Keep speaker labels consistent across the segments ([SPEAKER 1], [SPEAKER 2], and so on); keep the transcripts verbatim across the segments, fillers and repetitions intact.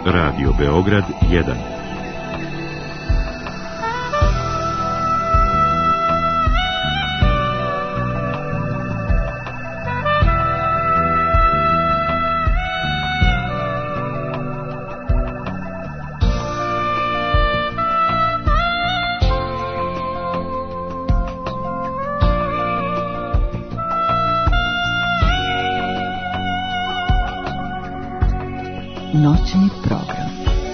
[SPEAKER 1] Radio Beograd jedan.
[SPEAKER 2] Noćni program.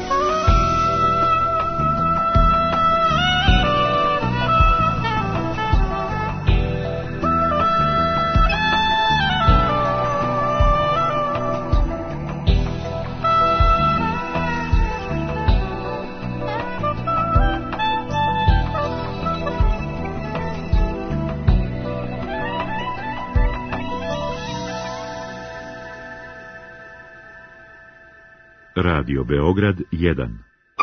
[SPEAKER 1] Radio Beograd jedan.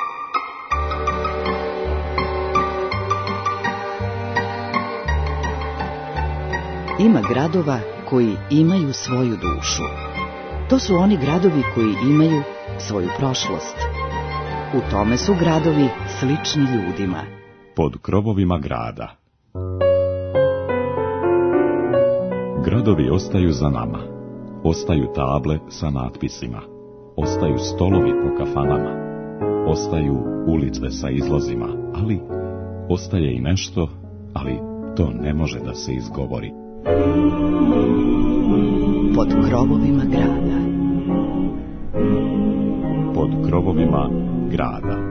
[SPEAKER 2] Ima gradova koji imaju svoju dušu. To su oni gradovi koji imaju svoju prošlost. U tome su gradovi slični ljudima.
[SPEAKER 3] Pod krovovima grada. Gradovi ostaju za nama. Ostaju table sa natpisima. Ostaju stolovi po kafanama, ostaju ulice sa izlozima, ali ostaje i nešto, ali to ne može da se izgovori.
[SPEAKER 2] Pod krovovima grada.
[SPEAKER 3] Pod krovovima grada.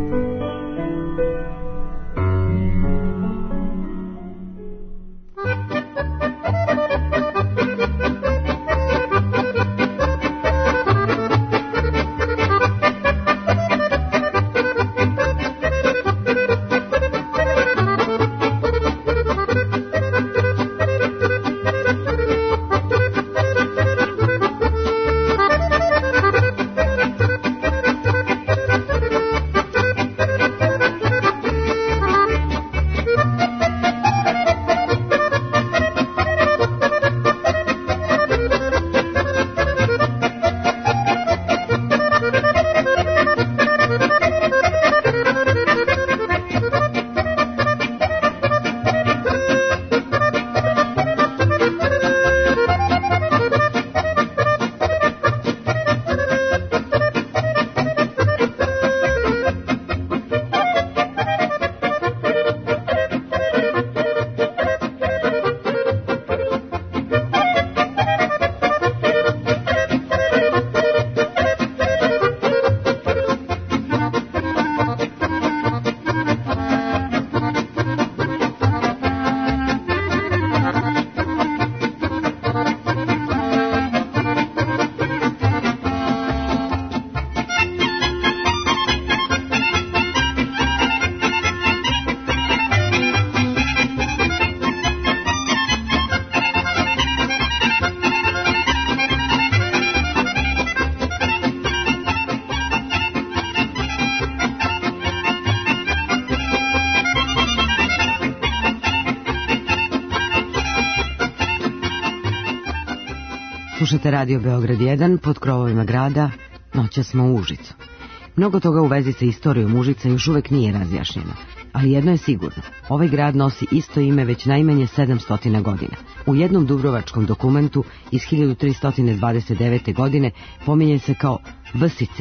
[SPEAKER 4] Slušate Radio Beograd jedan, pod krovovima grada, noćas smo u Užicu. Mnogo toga u vezi sa istorijom Užica još uvek nije razjašnjeno, ali jedno je sigurno, ovaj grad nosi isto ime već najmanje sedamsto godina. U jednom dubrovačkom dokumentu iz hiljadu tristo dvadeset devete. godine pominje se kao Vsice,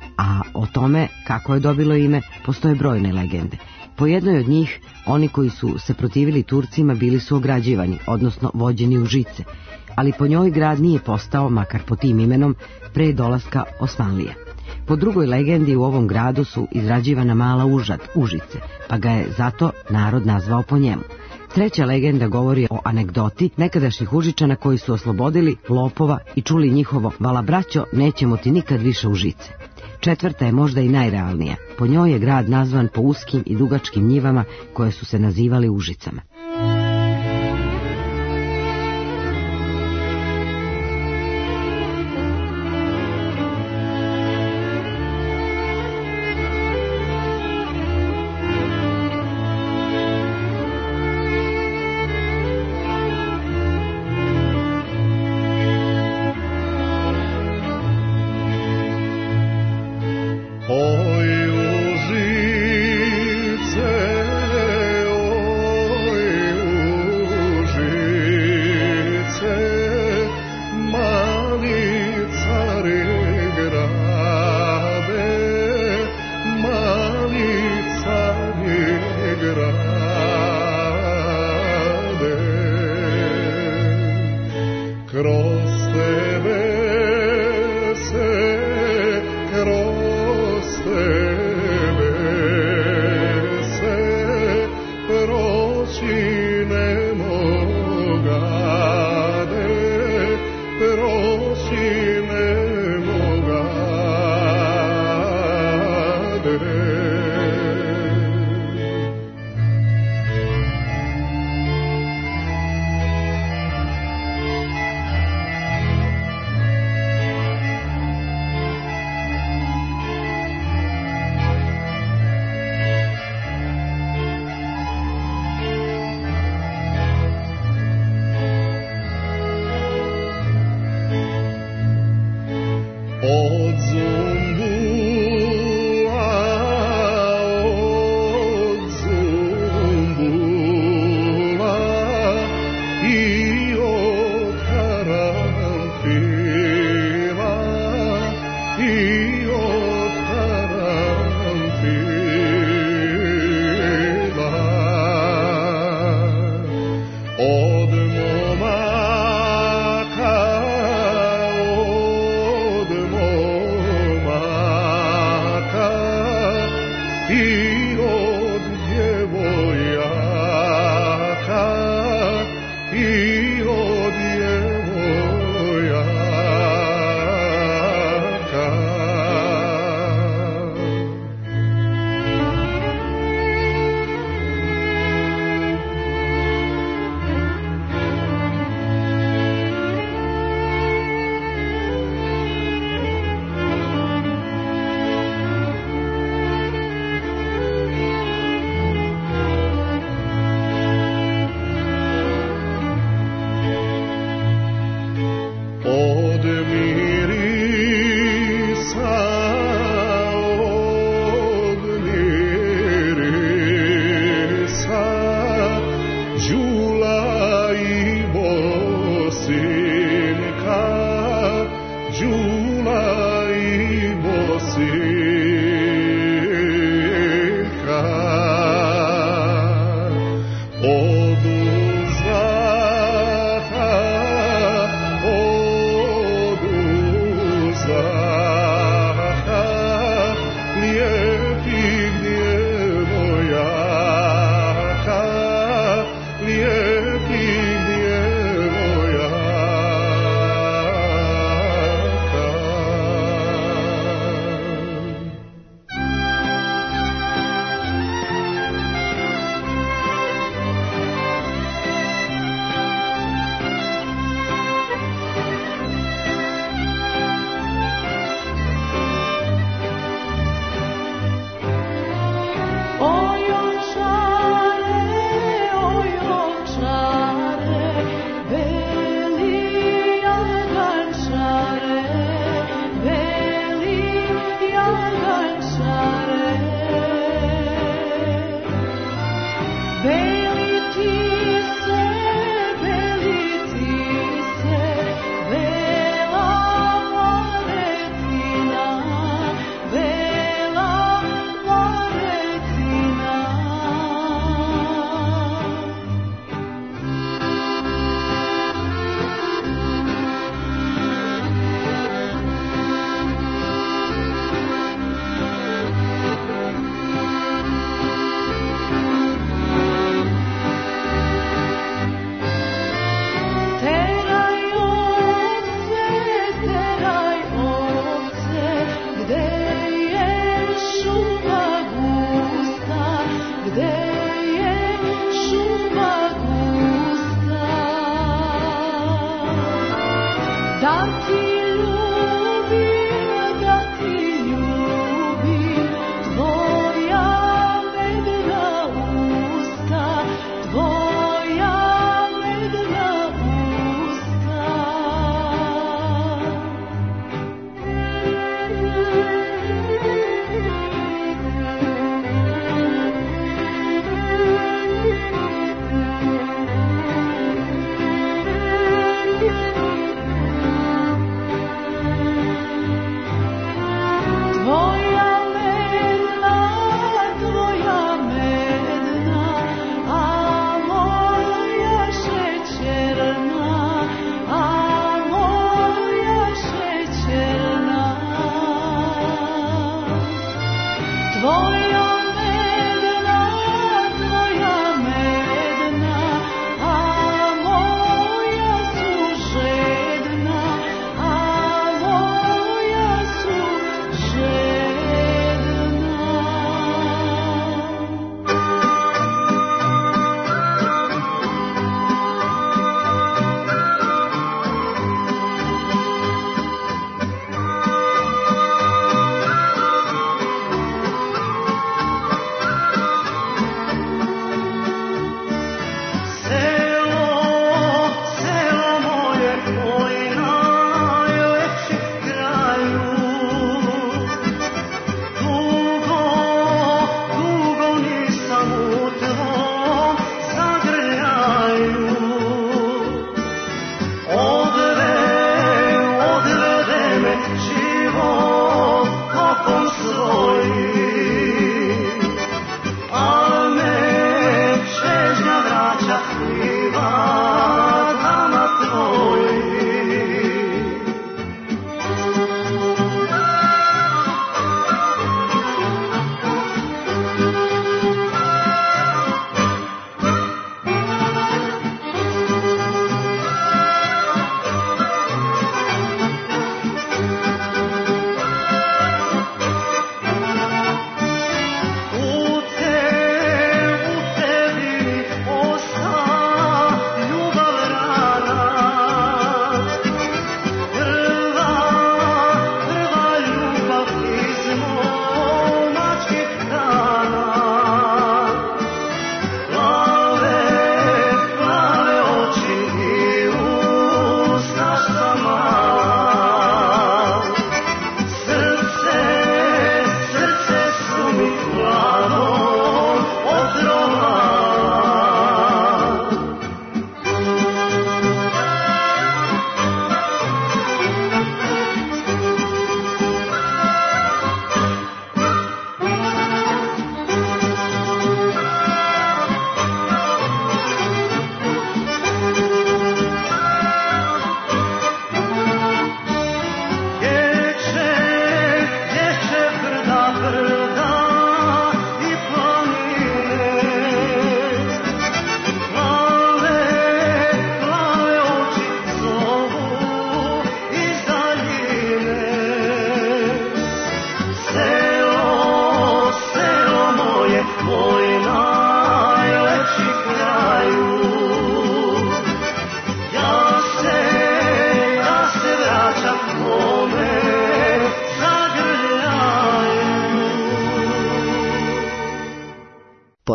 [SPEAKER 4] a o tome kako je dobilo ime postoje brojne legende. Po jednoj od njih, oni koji su se protivili Turcima bili su ograđivani, odnosno vođeni u žice, ali po njoj grad nije postao, makar po tim imenom, pre dolaska Osmanlija. Po drugoj legendi u ovom gradu su izrađivana mala užad, Užice, pa ga je zato narod nazvao po njemu. Treća legenda govori o anegdoti nekadašnjih Užičana koji su oslobodili lopova i čuli njihovo "Vala braćo, nećemo ti nikad više u žice". Četvrta je možda i najrealnija. Po njoj je grad nazvan po uskim i dugačkim njivama koje su se nazivali Užicama.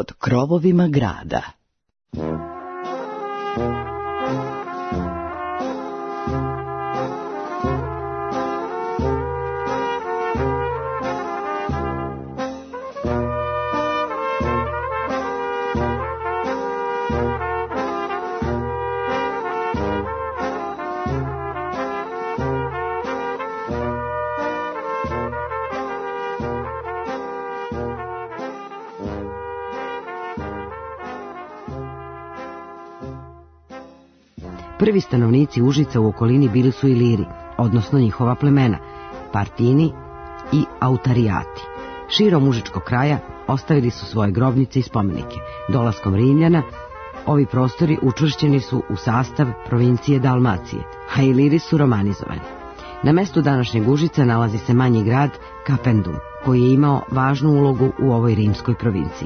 [SPEAKER 2] pod krovovima grada.
[SPEAKER 4] Prvi stanovnici Užica u okolini bili su Iliri, odnosno njihova plemena, Partini i Autarijati. Širom užičkog kraja ostavili su svoje grobnice i spomenike. Dolaskom Rimljana, ovi prostori učvršćeni su u sastav provincije Dalmacije, a Iliri su romanizovani. Na mestu današnjeg Užica nalazi se manji grad Kapendum, koji je imao važnu ulogu u ovoj rimskoj provinciji.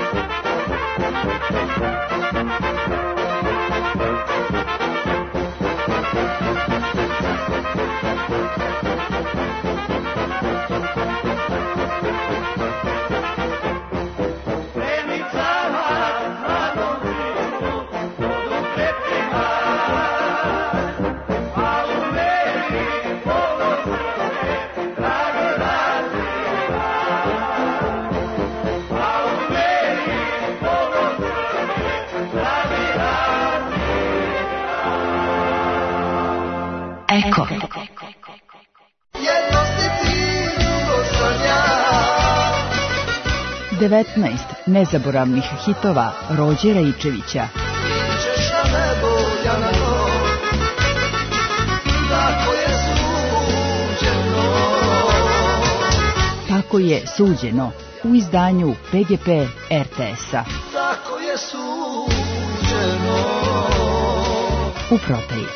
[SPEAKER 2] Eko. devetnaest nezaboravnih hitova Rođera Ičevića. Tako je suđeno u izdanju P G P R T S-a.
[SPEAKER 5] Tako je suđeno
[SPEAKER 2] u prodaji.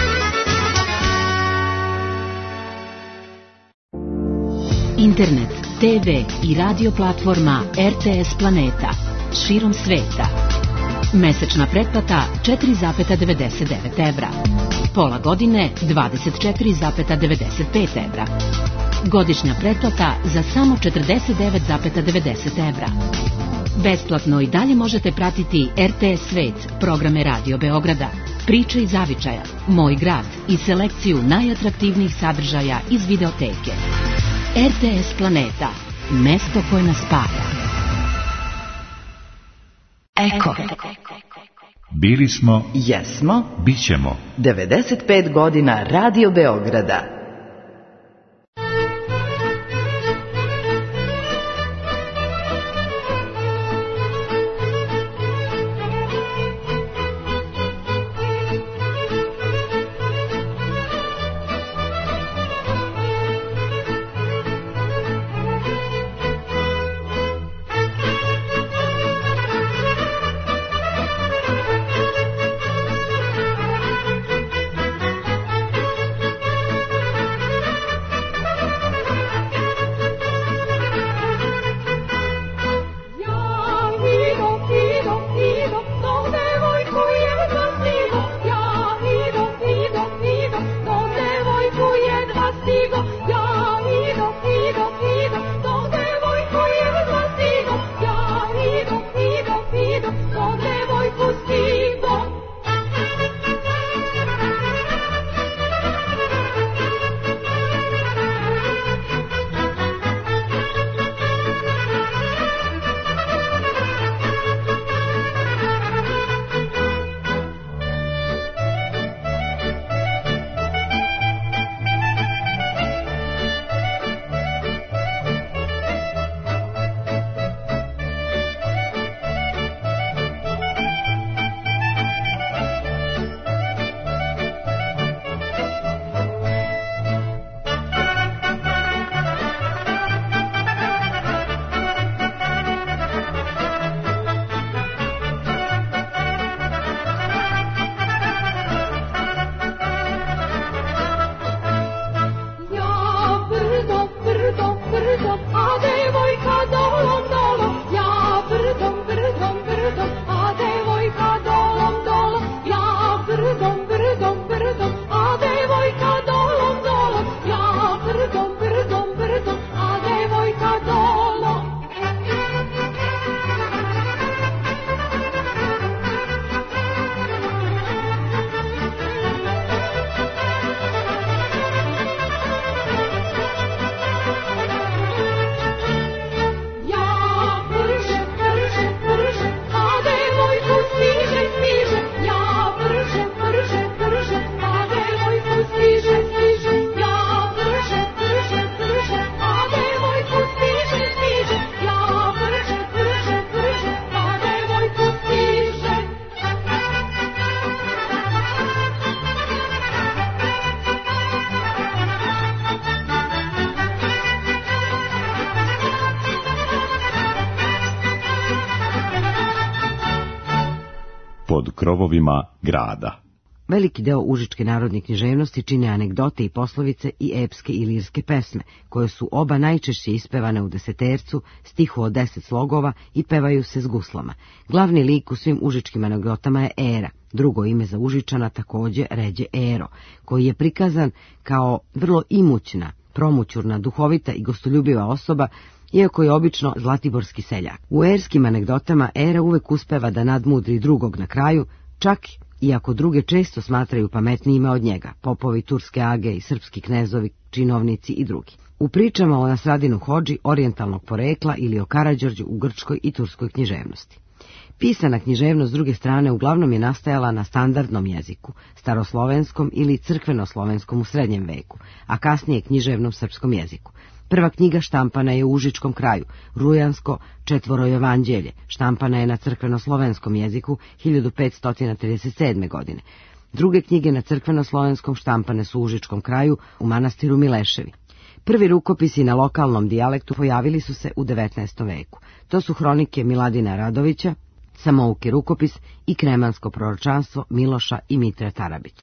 [SPEAKER 6] Internet, te ve i radio platforma R T S Planeta širom sveta. Mesečna pretplata četiri zarez devedeset devet evra. Pola godine dvadeset četiri zarez devedeset pet evra. Godišnja pretplata za samo četrdeset devet zarez devedeset evra. Besplatno i dalje možete pratiti R T S Svet, programe Radio Beograda, Priče iz Zavičaja, Moj grad i selekciju najatraktivnijih sadržaja iz videoteke. R T S Planeta, mesto koje nas spaja.
[SPEAKER 2] Eko.
[SPEAKER 1] Bili smo,
[SPEAKER 2] jesmo,
[SPEAKER 1] bit ćemo.
[SPEAKER 2] devedeset pet godina Radio Beograda.
[SPEAKER 3] Pod krovovima grada.
[SPEAKER 4] Veliki deo užičke narodne književnosti čine anegdote i poslovice i epske i lirske pesme, koje su oba najčešće ispevane u desetercu, stihu od deset slogova i pevaju se s guslama. Glavni lik u svim užičkim anegdotama je Era, drugo ime za Užičana takođe ređe Ero, koji je prikazan kao vrlo imućna, promućurna, duhovita i gostoljubiva osoba, iako je obično zlatiborski seljak. U erskim anegdotama Era uvek uspeva da nadmudri drugog na kraju, čak iako druge često smatraju pametnijima od njega, popovi, turske age i srpski knezovi, činovnici i drugi. U pričama o Nasradinu hodži orijentalnog porekla ili o Karađorđu u grčkoj i turskoj književnosti. Pisana književnost s druge strane uglavnom je nastajala na standardnom jeziku, staroslovenskom ili crkvenoslovenskom u srednjem veku, a kasnije književnom srpskom jeziku. Prva knjiga štampana je u užičkom kraju, Rujansko četvorojevanđelje, štampana je na crkvenoslovenskom jeziku hiljadu petsto trideset sedme. godine. Druge knjige na crkvenoslovenskom štampane su u užičkom kraju u manastiru Mileševi. Prvi rukopisi na lokalnom dijalektu pojavili su se u devetnaestom veku. To su hronike Miladina Radovića, Samouki rukopis i Kremansko proročanstvo Miloša i Mitre Tarabića.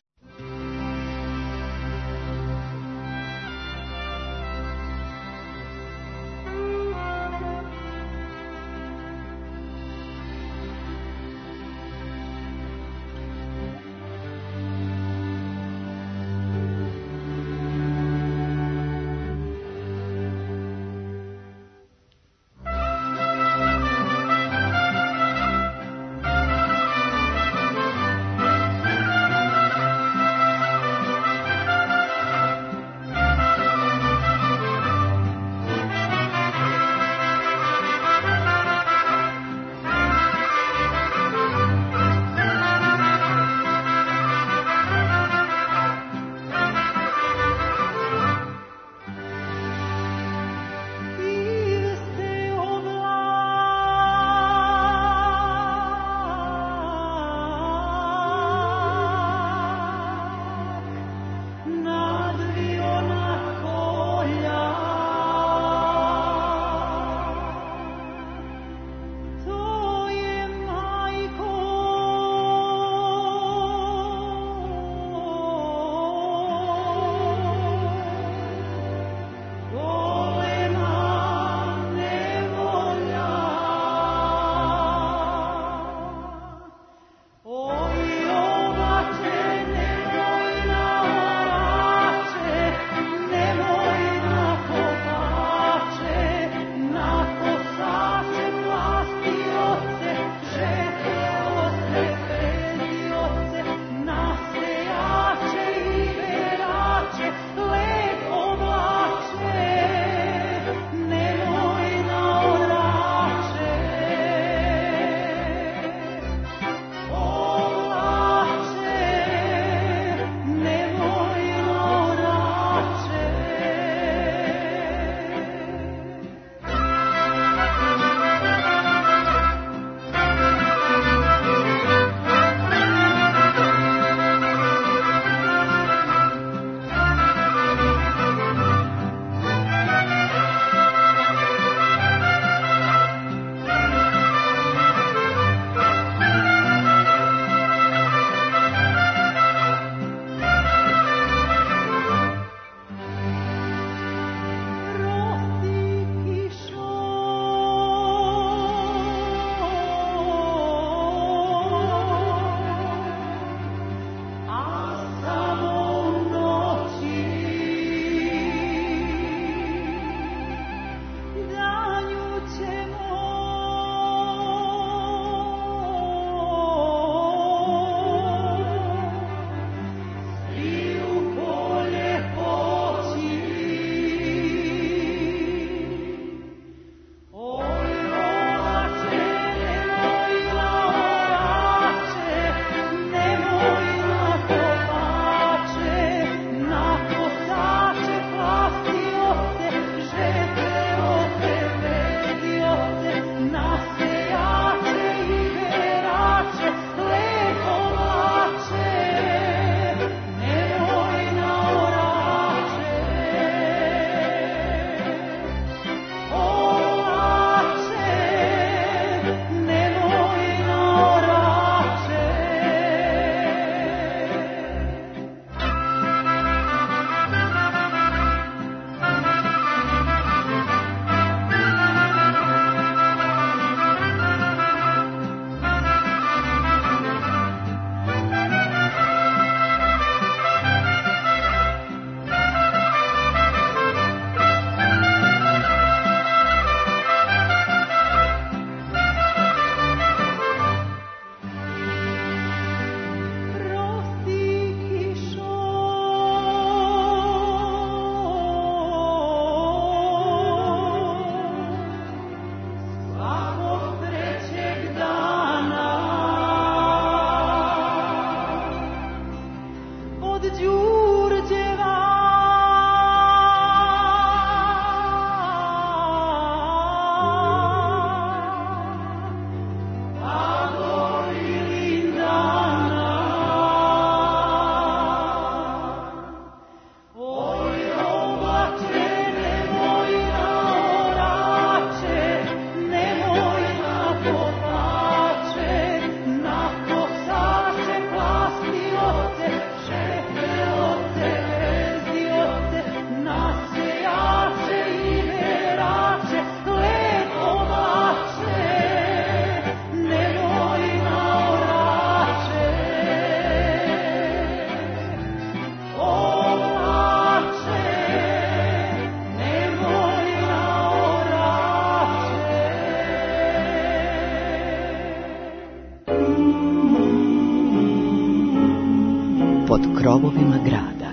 [SPEAKER 2] krovovima grada.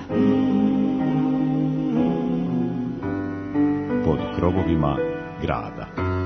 [SPEAKER 3] Pod krovovima grada.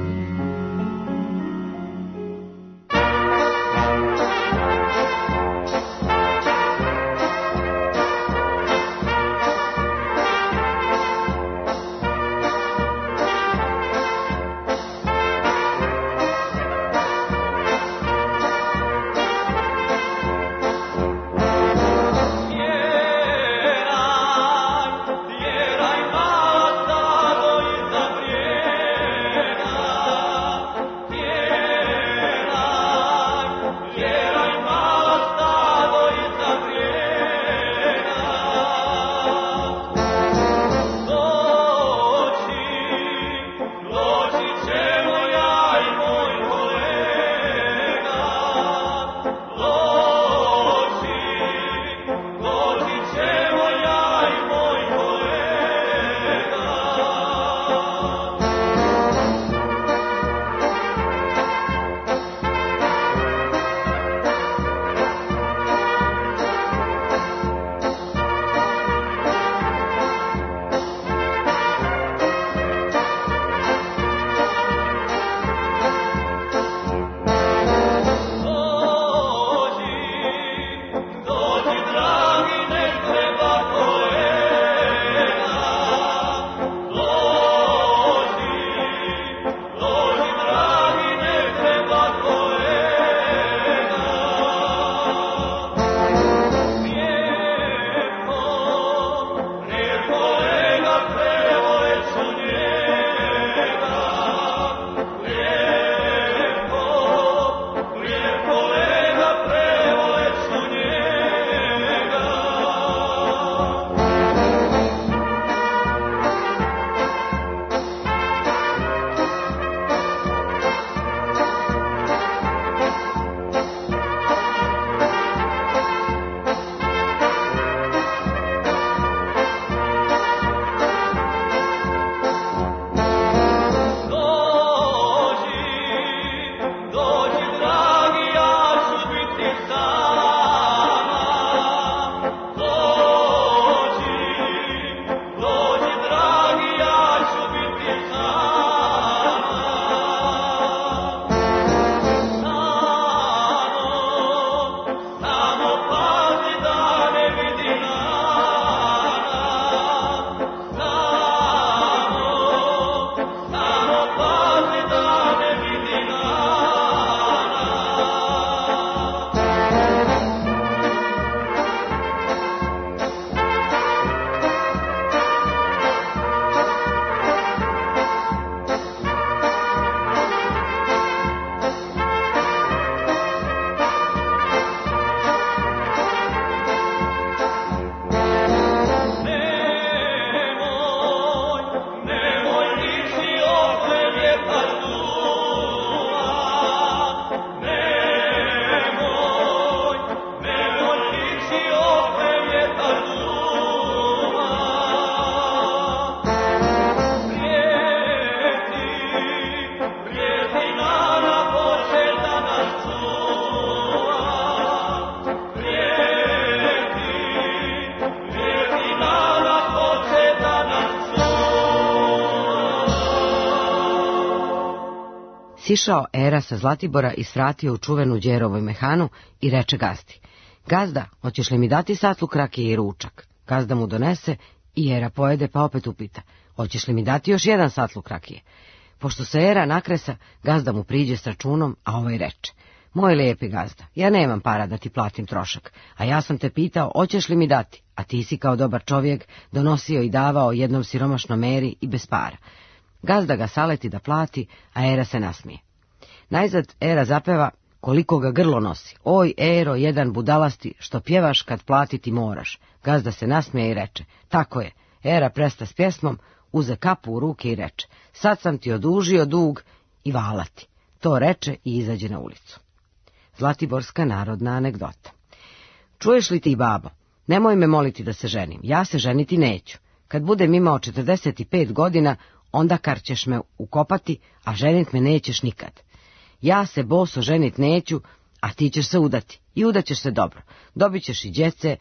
[SPEAKER 4] Sišao Era sa Zlatibora i svratio u čuvenu Đerovoj mehanu i reče gazdi: "Gazda, hoćeš li mi dati satluk rakije i ručak?" Gazda mu donese i Era pojede, pa opet upita: "Hoćeš li mi dati još jedan satluk rakije?" Pošto se Era nakresa, gazda mu priđe s računom, a ovaj reče: "Moj lijepi gazda, ja nemam para da ti platim trošak, a ja sam te pitao hoćeš li mi dati, a ti si kao dobar čovjek donosio i davao jednom siromašnom Eri i bez para." Gazda ga saleti da plati, a Era se nasmije. Najzad Era zapeva: "Koliko ga grlo nosi, oj Ero, jedan budalasti, što pjevaš kad platiti moraš." Gazda se nasmije i reče: "Tako je." Era presta s pjesmom, uze kapu u ruke i reče: "Sad sam ti odužio dug i valati." To reče i izađe na ulicu. Zlatiborska narodna anegdota. Čuješ li ti, babo, nemoj me moliti da se ženim, ja se ženiti neću. Kad budem imao četrdeset pet godina, onda kar ćeš me ukopati, a ženit me nećeš nikad. Ja se boso ženit neću, a ti ćeš se udati, i udaćeš se dobro. Dobit ćeš i djece,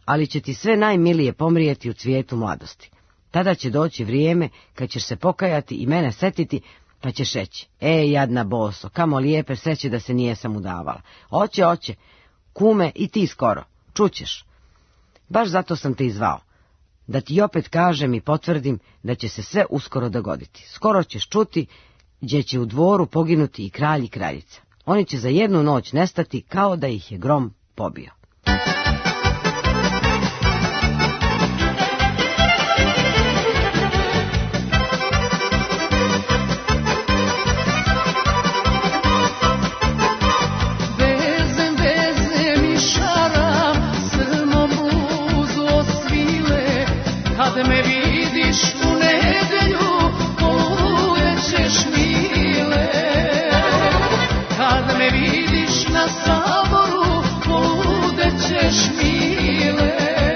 [SPEAKER 4] ali će ti sve najmilije pomrijeti u cvijetu mladosti. Tada će doći vrijeme kad ćeš se pokajati i mene setiti, pa ćeš reći, ej, jadna boso, kamo lijepe sreće da se nijesam udavala. Oće, oće, kume, i ti skoro, čućeš. Baš zato sam te izvao, da ti opet kažem i potvrdim da će se sve uskoro dogoditi. Skoro ćeš čuti, gdje će u dvoru poginuti i kralj i kraljica. Oni će za jednu noć nestati kao da ih je grom pobio.
[SPEAKER 7] Me vidiš u nedelju, polujećeš mile. Kad me vidiš na saboru, poludećeš mile.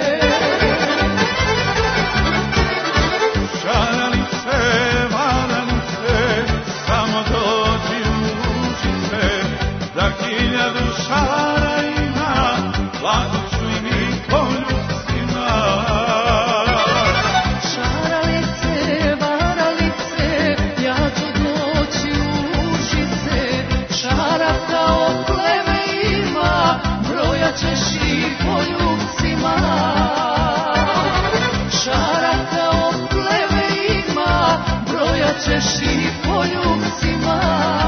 [SPEAKER 5] Šaralice, varalice, samo dođi u Užice, da hiljadu šara ima, platit ću i mi poljubcima. Ćeš i poljubcima, šara kao pleve ima, broja ćeš i poljubcima.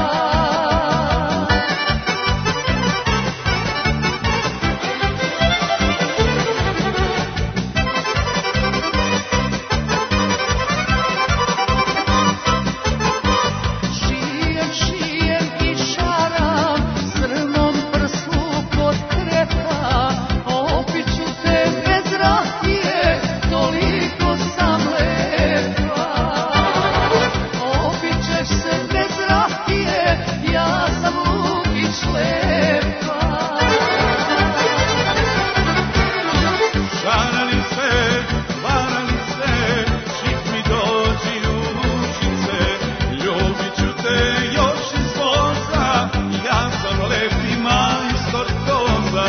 [SPEAKER 5] Šijem, šijem i šaram, srnom prslu pod krepa, opiću te bez rakije, toliko sam lepa. Opićeš se bez rakije, ja sam Lukić lepa. Šaralice, varalice, šik mi dođi u Užice, ljubit ću te još iz voza, ja sam lepi majstor koza.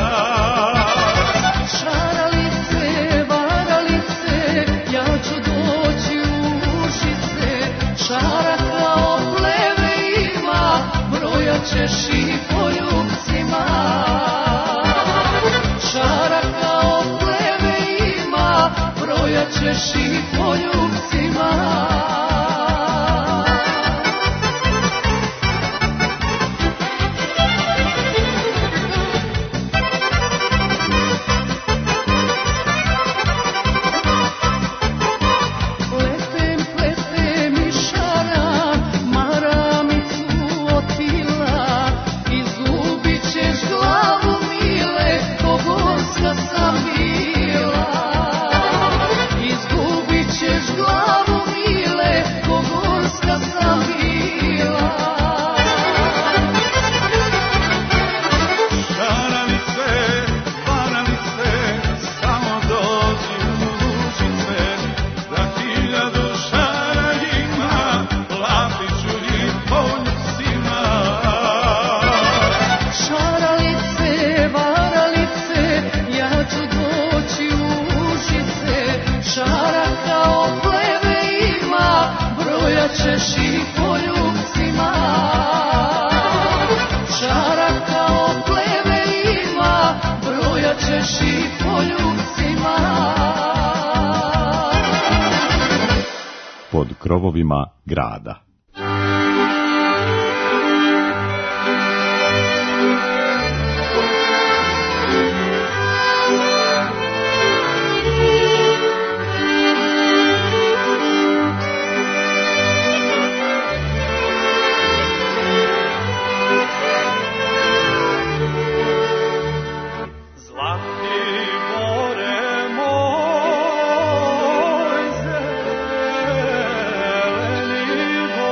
[SPEAKER 5] Šaralice, varalice, ja ću doći u Užice, šara kao pleve ima, broja ćeš i poljubcima. Šara kao pleve ima, broja ćeš i poljubcima. Pletem, pletem i šaram, maramicu otila, izgubit ćeš glavu mile, ko gorska sam bila. Izgubit ćeš glavu mile, ko gorska sam bila. Šaralice, varalice, samo dođi u Užice, da hiljadu šara ima, platit ću i poljubcima. Šaralice, varalice, ja ću doći u Užice, šara kao pleve ima, broja ćeš i poljubcima. Šara kao pleve ima, broja ćeš i poljubcima.
[SPEAKER 3] Pod krovovima grada.
[SPEAKER 5] Zlatibore moj, zeleni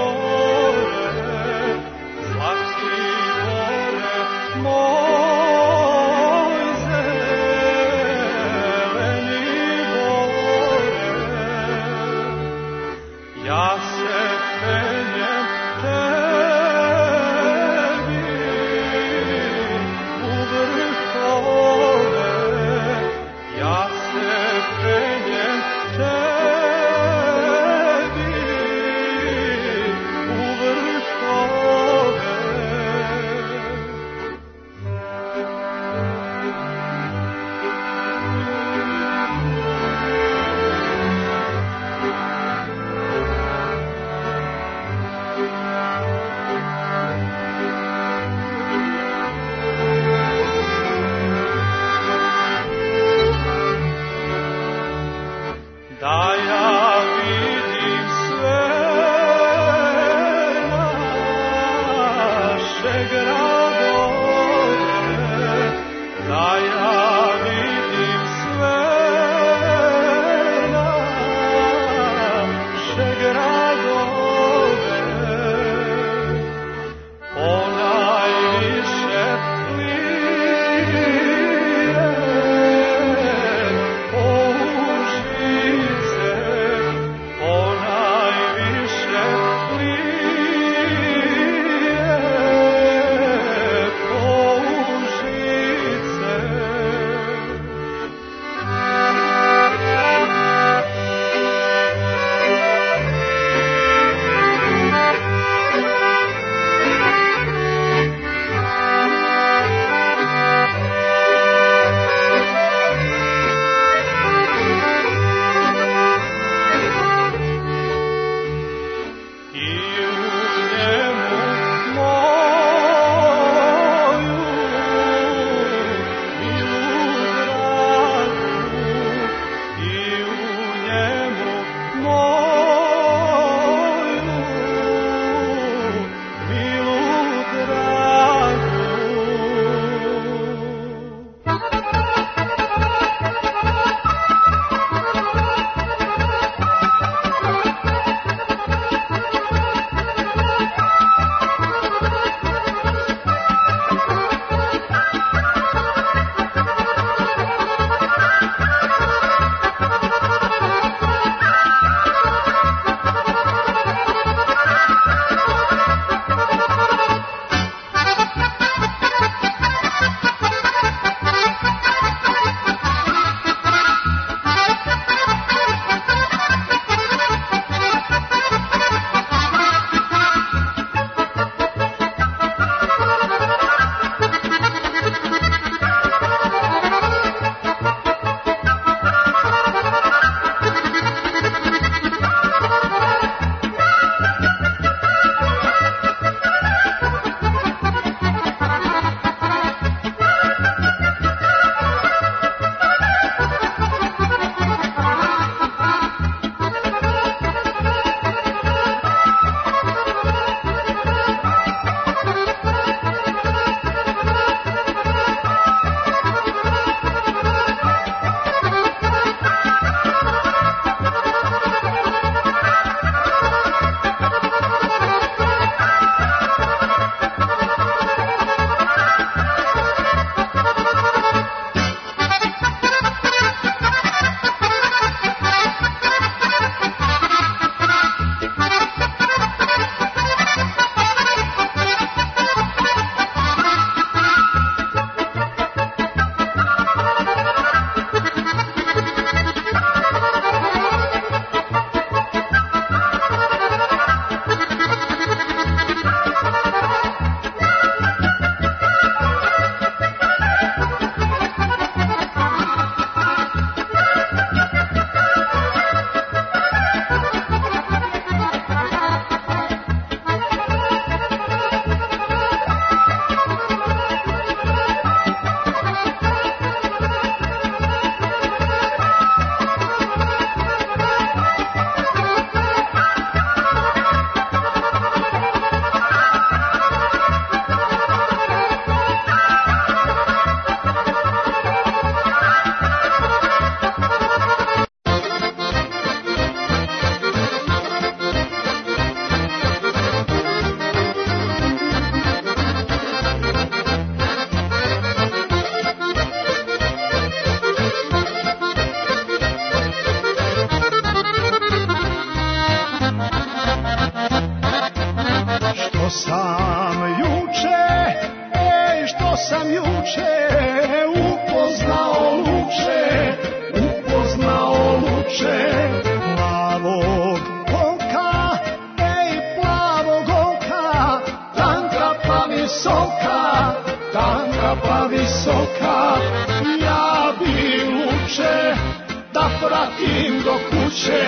[SPEAKER 5] vratim do kuće,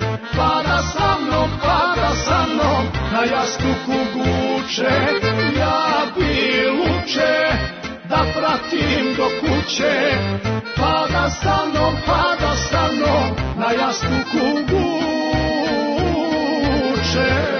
[SPEAKER 5] pada sa mnom, pada sa mnom, na jastuku guče. Ja bi luče da pratim do kuće, pada sa mnom, pada sa mnom, na jastuku guče.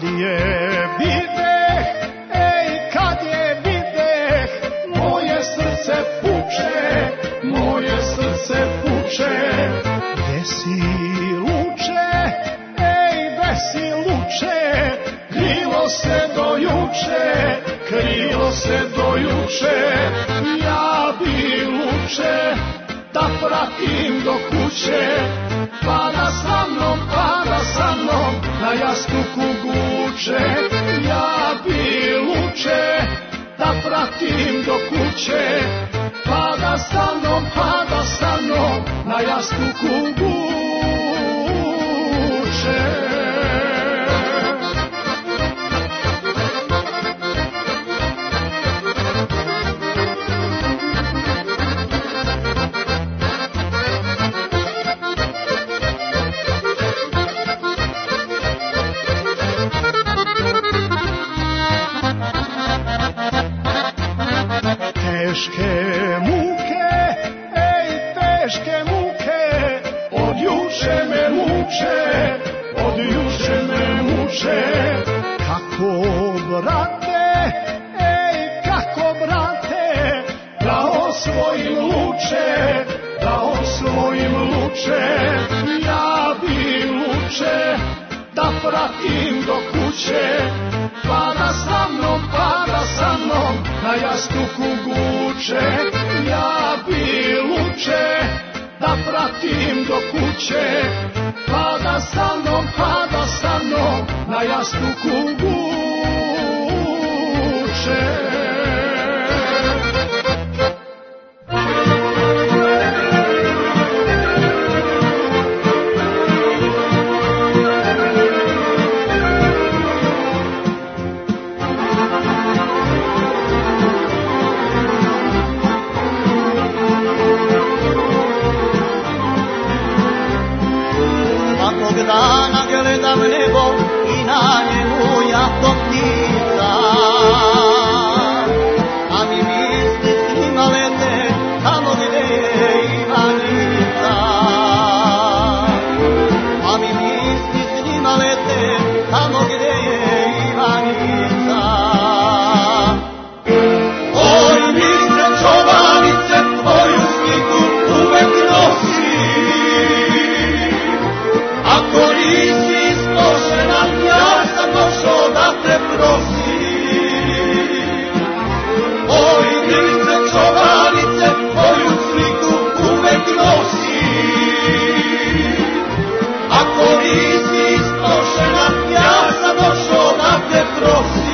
[SPEAKER 5] kad je videh, ej, kad je videh, moje srce puče, moje srce puče. Gde si luče, ej, gde si luče, krilo se do juče, krilo se do juče. Ja bi luče da pratim do kuće, pada sa mnom, pada sa mnom, na jastuku guče. Ja bi luče da pratim do kuće, pada sa mnom, pada sa mnom, na jastuku guče. Teške muke, ej, teške muke, od juče me muče, od juče me muče. Kako, brate, ej, kako, brate, da osvojim luče, da osvojim luče. Ja bi luče da pratim do kuće, pada sa mnom, pada sa mnom, na jastuku guče. Ja bi luče da pratim do kuće, pada sa mnom, pada sa mnom, na jastuku guče.
[SPEAKER 7] Dana gledam nebo i na njemu jako ptica, a mi misli s njima lete tamo gde je Ivanica. A mi misli s njima lete tamo gde je Ivanica. Oj, misle čobanice, tvoju sliku uvek nosi, ako nisi ispošena, ja sam došao da te prosim. Oj, lice čobanice, tvoju sliku uvek nosi. Ako nisi ispošena, ja sam došao da te prosim.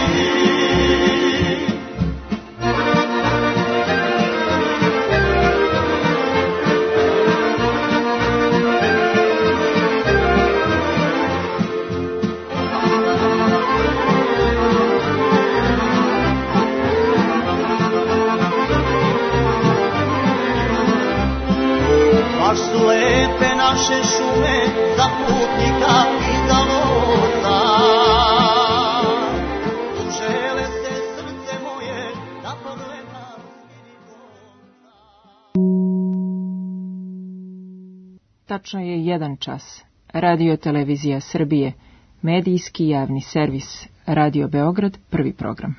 [SPEAKER 7] Baš su lepe naše šume za putnika i za lovca. Užele se srce moje da pogledam.
[SPEAKER 8] Tačno je jedan čas. Radio Televizija Srbije, medijski javni servis, Radio Beograd, prvi program.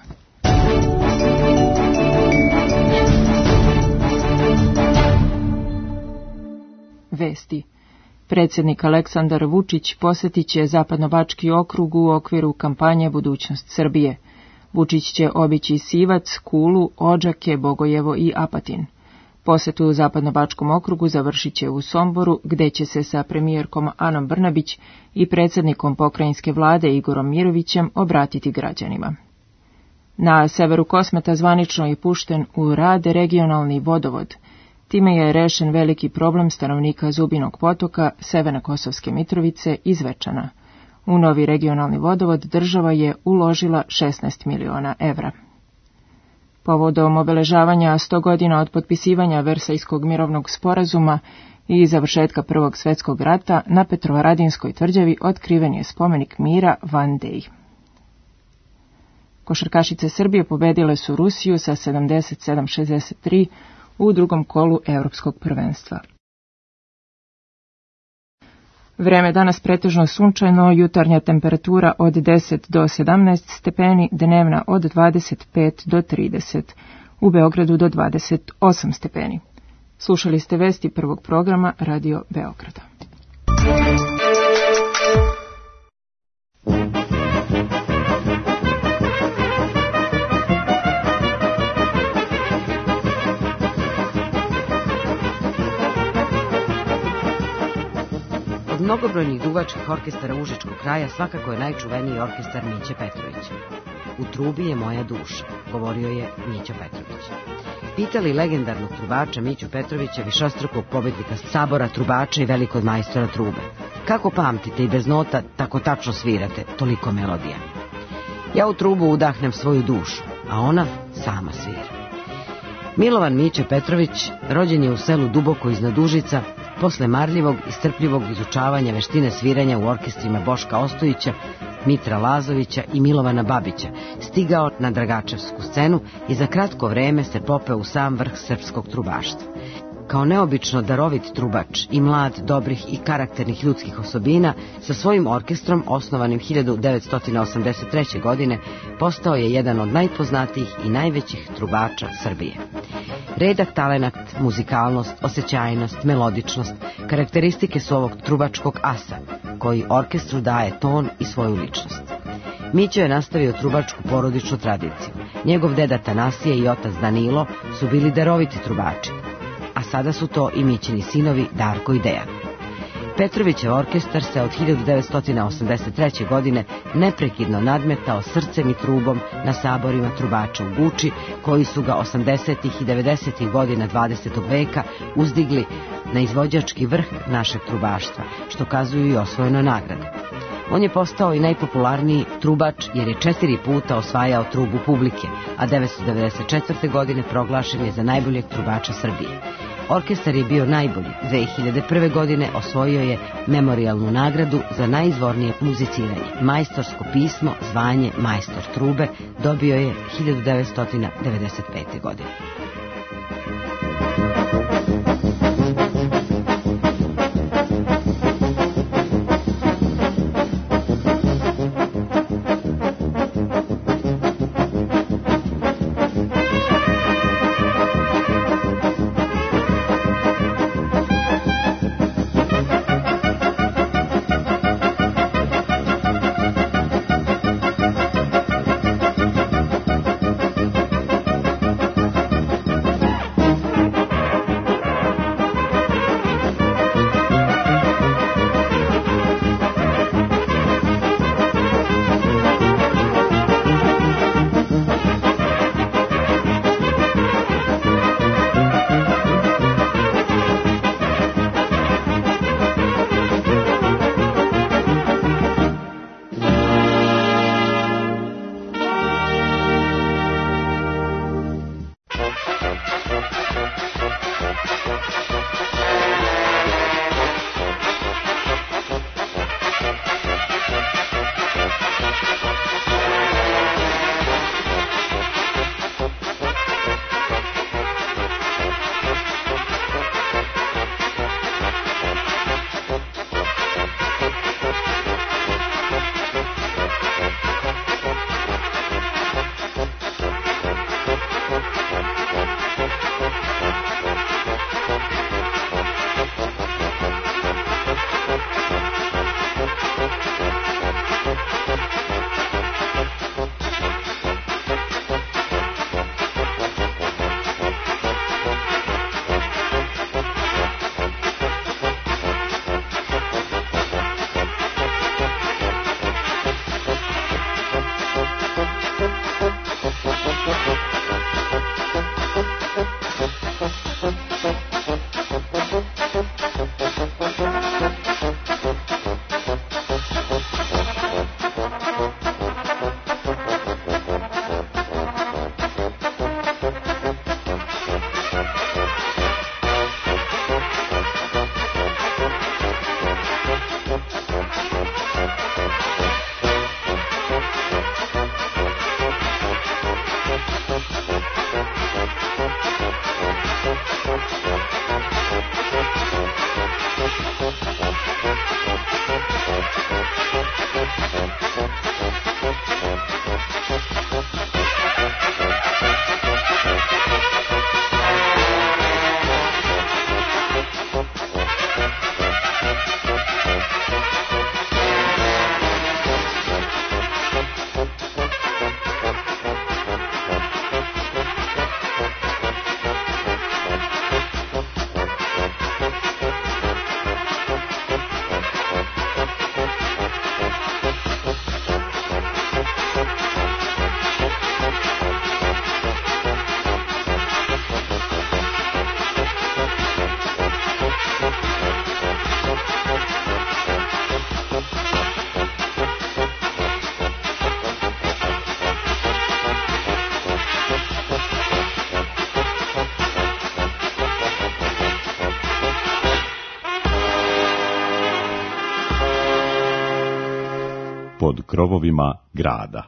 [SPEAKER 8] Vesti. Predsjednik Aleksandar Vučić posjetit će Zapadnobački okrug u okviru kampanje Budućnost Srbije. Vučić će obići Sivac, Kulu, Odžake, Bogojevo i Apatin. Posjetu u Zapadnobačkom okrugu završit će u Somboru, gde će se sa premijerkom Anom Brnabić i predsjednikom pokrajinske vlade Igorom Mirovićem obratiti građanima. Na severu Kosmeta zvanično je pušten u rad regionalni vodovod. Time je rešen veliki problem stanovnika Zubinog potoka, Severne Kosovske Mitrovice i Zvečana. U novi regionalni vodovod država je uložila šesnaest miliona evra. Povodom obeležavanja sto godina od potpisivanja Versajskog mirovnog sporazuma i završetka Prvog svjetskog rata, na Petrovaradinskoj tvrđavi otkriven je spomenik mira Van Dej. Košarkašice Srbije pobedile su Rusiju sa sedamdeset sedam šezdeset tri u drugom kolu Evropskog prvenstva. Vreme danas pretežno sunčano, jutarnja temperatura od deset do sedamnaest stepeni, dnevna od dvadeset pet do trideset. U Beogradu do dvadeset osam stepeni. Slušali ste vesti prvog programa Radio Beograda.
[SPEAKER 4] Od mnogobrojnih duvačkih orkestara užičkog kraja svakako je najčuveniji orkestar Miće Petrovića. U trubi je moja duša, govorio je Mića Petrović. Pitali legendarnog trubača Miću Petrovića, višestrukog pobednika Sabora trubača i velikog majstora trube. Kako pamtite i bez nota tako tačno svirate, toliko melodija? Ja u trubu udahnem svoju dušu, a ona sama svira. Milovan Mića Petrović rođen je u selu Duboko iznad Užica, posle marljivog i strpljivog izučavanja veštine sviranja u orkestrima Boška Ostojića, Mitra Lazovića i Milovana Babića, stigao na Dragačevsku scenu i za kratko vreme se popeo u sam vrh srpskog trubaštva. Kao neobično darovit trubač i mlad, dobrih i karakternih ljudskih osobina, sa svojim orkestrom, osnovanim hiljadu devetsto osamdeset treće. godine, postao je jedan od najpoznatijih i najvećih trubača Srbije. Redak talenat, muzikalnost, osjećajnost, melodičnost, karakteristike su ovog trubačkog asa, koji orkestru daje ton i svoju ličnost. Mićo je nastavio trubačku porodičnu tradiciju. Njegov deda Tanasije i otac Danilo su bili daroviti trubači, a sada su to i Mićini sinovi Darko i Dejan. Petrovićev orkestar se od hiljadu devetsto osamdeset treće. godine neprekidno nadmetao srcem i trubom na saborima trubača u Guči, koji su ga osamdesetih i devedesetih godina dvadesetog veka uzdigli na izvođački vrh našeg trubaštva, što kazuju i osvojene nagrade. On je postao i najpopularniji trubač jer je četiri puta osvajao trubu publike, a devetsto devedeset četvrte. godine proglašen je za najboljeg trubača Srbije. Orkestar je bio najbolji. dve hiljade prve. godine osvojio je memorijalnu nagradu za najizvornije muziciranje. Majstorsko pismo, zvanje majstor trube, dobio je hiljadu devetsto devedeset pete. godine.
[SPEAKER 3] pod krovovima grada.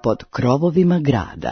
[SPEAKER 2] Pod krovovima grada.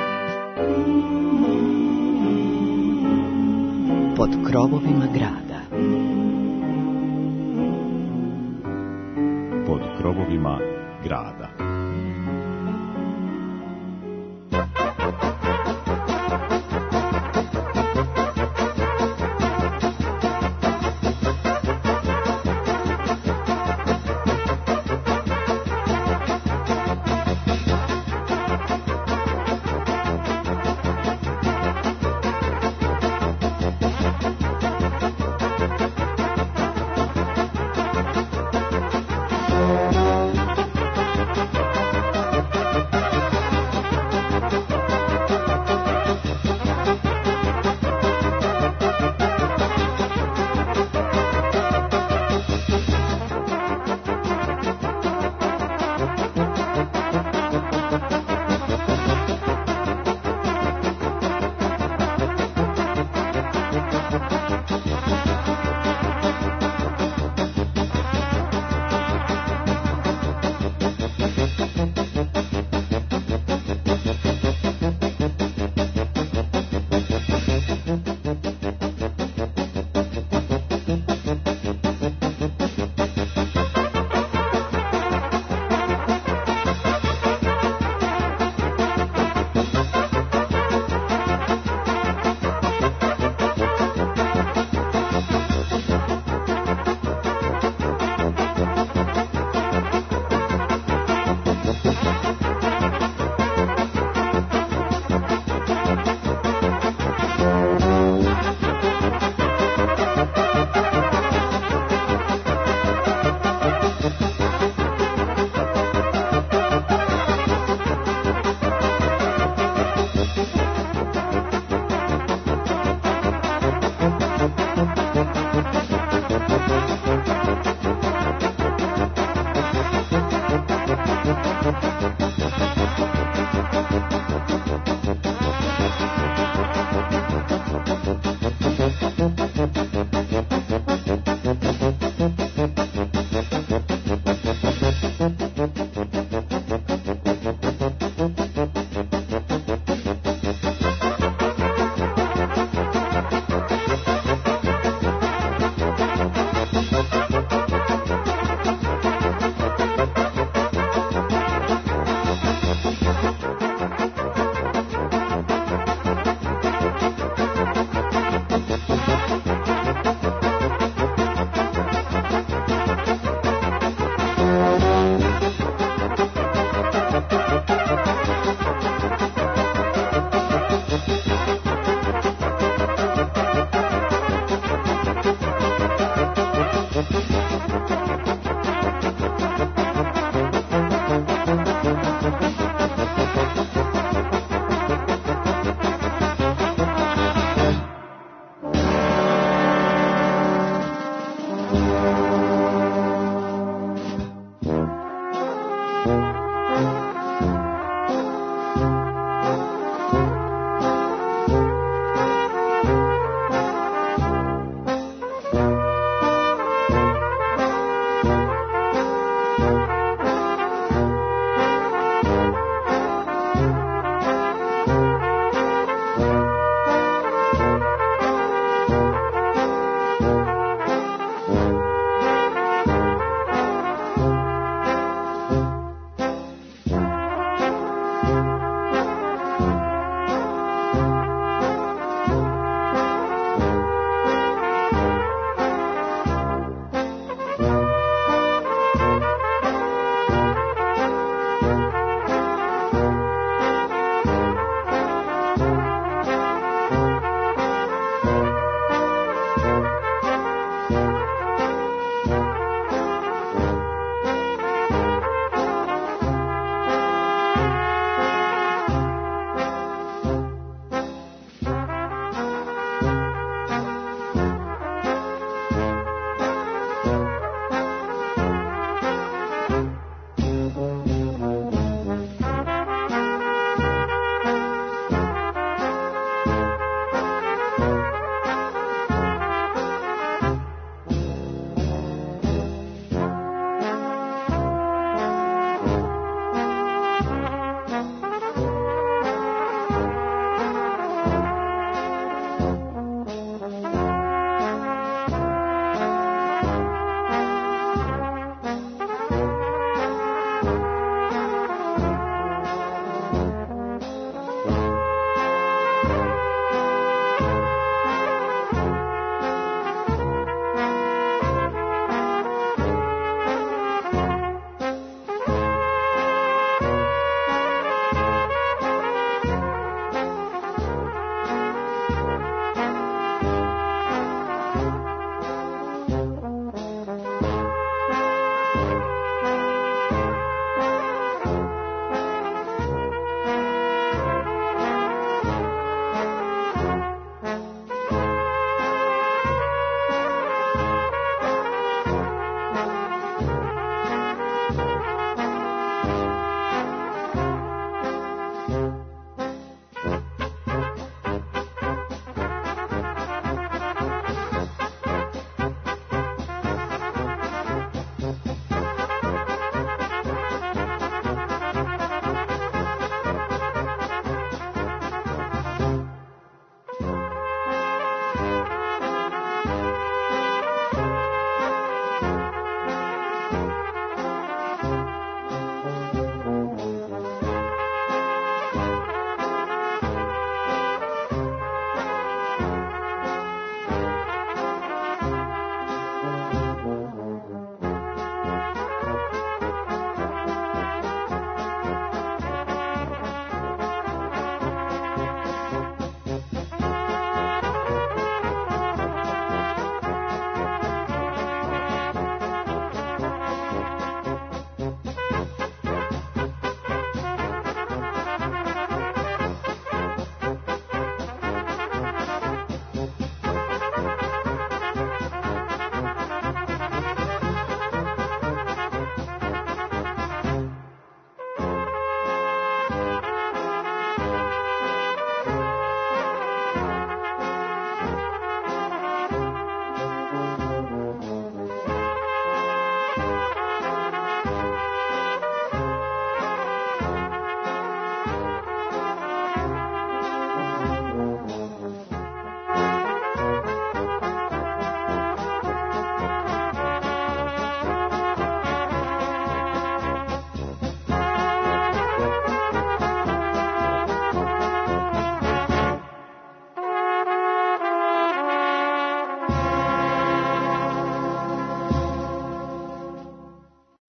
[SPEAKER 2] Pod krovovima grada.
[SPEAKER 3] Pod krovovima grada.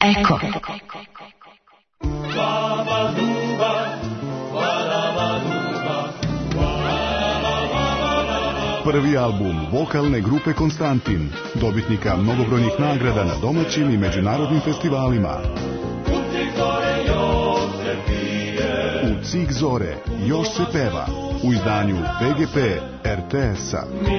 [SPEAKER 2] Eko.
[SPEAKER 9] Prvi album vokalne grupe Konstantin, dobitnika mnogobrojnih nagrada na domaćim i međunarodnim festivalima. U Cik zore još se peva, u izdanju P G P R T S-a.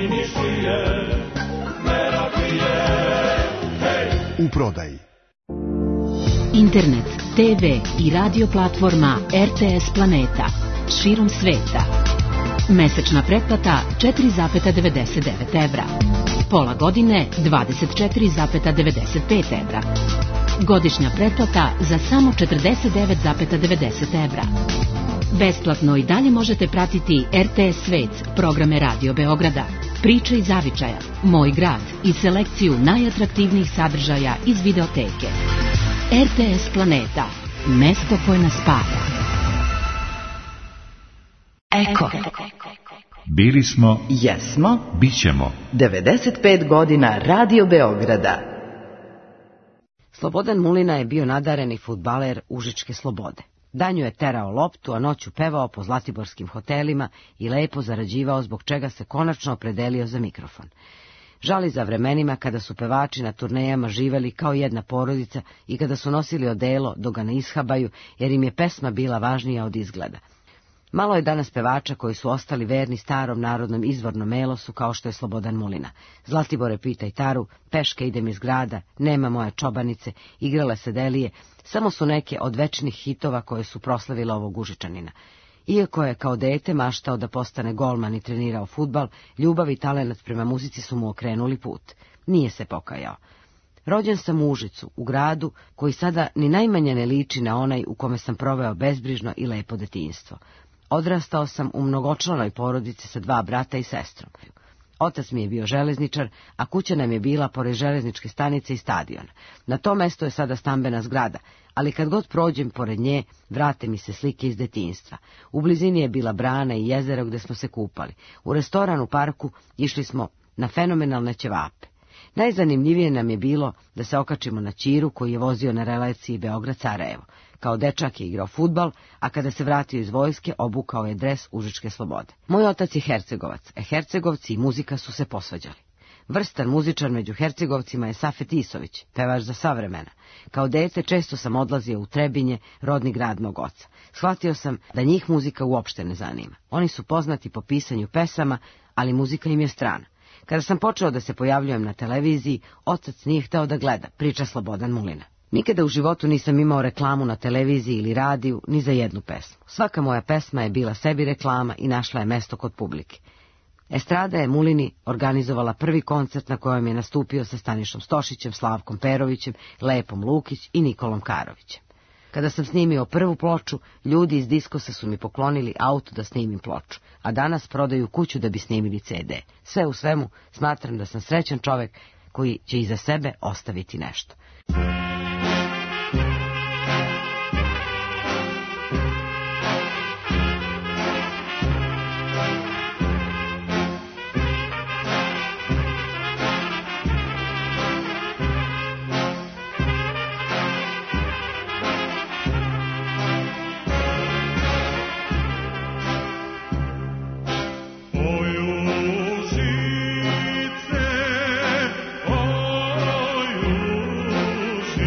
[SPEAKER 9] U prodaji.
[SPEAKER 6] Internet, te ve i radio platforma R T S Planeta. Širom sveta. Mesečna pretplata četiri zarez devedeset devet evra. Pola godine dvadeset četiri zarez devedeset pet evra. Godišnja pretplata za samo četrdeset devet zarez devedeset evra. Besplatno i dalje možete pratiti R T S Svet, programe Radio Beograda, Priče iz zavičaja, Moj grad i selekciju najatraktivnijih sadržaja iz videoteke. R T S Planeta, mesto koje nas spaja.
[SPEAKER 2] Eko.
[SPEAKER 1] Bili smo,
[SPEAKER 2] Jesmo,
[SPEAKER 1] bit ćemo.
[SPEAKER 2] devedeset pet godina Radio Beograda.
[SPEAKER 4] Slobodan Mulina je bio nadareni fudbaler Užičke Slobode. Danju je terao loptu, a noću pevao po zlatiborskim hotelima i lepo zarađivao, zbog čega se konačno opredelio za mikrofon. Žali za vremenima kada su pevači na turnejama živeli kao jedna porodica i kada su nosili odelo dok ga ne ishabaju, jer im je pesma bila važnija od izgleda. Malo je danas pevača koji su ostali verni starom narodnom izvornom melosu kao što je Slobodan Mulina. Zlatibore pitaj taru, peške idem iz grada, nema moje čobanice, igrale se delije, samo su neke od večnih hitova koje su proslavile ovog Užičanina. Iako je kao dete maštao da postane golman i trenirao fudbal, ljubav i talenat prema muzici su mu okrenuli put. Nije se pokajao. Rođen sam u Užicu, u gradu koji sada ni najmanje ne liči na onaj u kome sam proveo bezbrižno i lepo detinjstvo. Odrastao sam u mnogočlanoj porodici sa dva brata i sestrom. Otac mi je bio železničar, a kuća nam je bila pored železničke stanice i stadiona. Na to mesto je sada stambena zgrada, ali kad god prođem pored nje, vrate mi se slike iz detinjstva. U blizini je bila brana i jezero gde smo se kupali. U restoran u parku išli smo na fenomenalne ćevape. Najzanimljivije nam je bilo da se okačimo na Ćiru koji je vozio na relaciji Beograd-Sarajevo. Kao dečak je igrao fudbal, a kada se vratio iz vojske, obukao je dres Užičke Slobode. Moj otac je Hercegovac, a Hercegovci i muzika su se posvađali. Vrstan muzičar među Hercegovcima je Safet Isović, pevač za sva vremena. Kao dete često sam odlazio u Trebinje, rodni grad mog oca. Shvatio sam da njih muzika uopšte ne zanima. Oni su poznati po pisanju pesama, ali muzika im je strana. Kada sam počeo da se pojavljujem na televiziji, otac nije hteo da gleda, priča Slobodan Mulina. Nikada u životu nisam imao reklamu na televiziji ili radiju, ni za jednu pesmu. Svaka moja pesma je bila sebi reklama i našla je mesto kod publike. Estrada je Mulini organizovala prvi koncert na kojem je nastupio sa Stanišom Stošićem, Slavkom Perovićem, Lepom Lukić i Nikolom Karovićem. Kada sam snimio prvu ploču, ljudi iz diskosa su mi poklonili auto da snimim ploču, a danas prodaju kuću da bi snimili ce de. Sve u svemu, smatram da sam srećan čovek koji će iza sebe ostaviti nešto.
[SPEAKER 5] Oj, Užice,